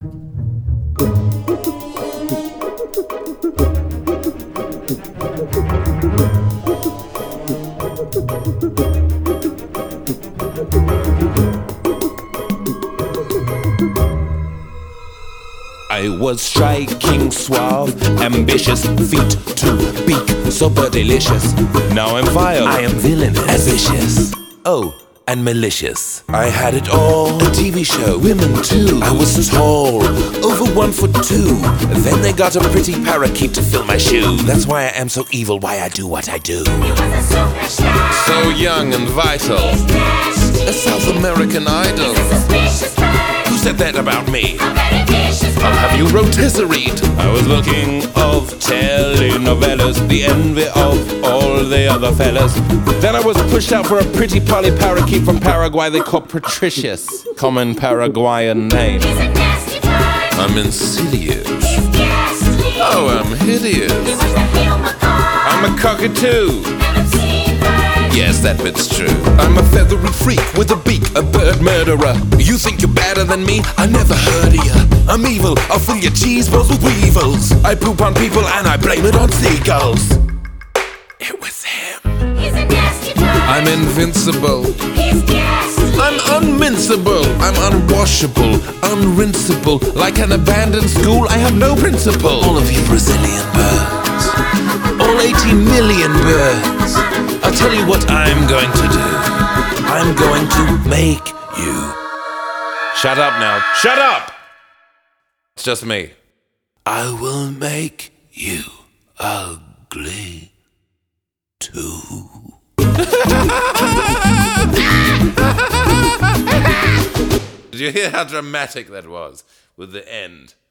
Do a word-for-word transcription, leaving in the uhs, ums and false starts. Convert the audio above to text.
I was striking, suave, ambitious, feet to beak, super delicious. Now I'm vile, I am villainous, ambitious, oh, and malicious. I had it all, a T V show, women too. I was tall, over one foot two. Then they got a pretty parakeet to fill my shoe. That's why I am so evil, why I do what I do. He was a superstar, So young and vital, a South American idol. Who said that about me? I'll have you rotisseried. I was looking of telenovelas, the envy of all the other fellas. Then I was pushed out for a pretty Polly parakeet from Paraguay they call Patricius. Common Paraguayan name. I'm insidious. Oh, I'm hideous. I'm a cockatoo. Yes, that bit's true. I'm a feathery freak with a beak, a bird murderer. You think you're better than me? I never heard of ya. I'm evil, I'll fill your cheese balls with weevils. I poop on people and I blame it on seagulls. It was him. He's a nasty boy. I'm invincible. He's gassed. I'm unminceable. I'm unwashable, unrinseable. Like an abandoned school, I have no principle. All of you Brazilian birds, all eighty million birds. I'll tell you what I'm going to do. I'm going to make you. Shut up now. Shut up! It's just me. I will make you ugly too. Did you hear how dramatic that was with the end?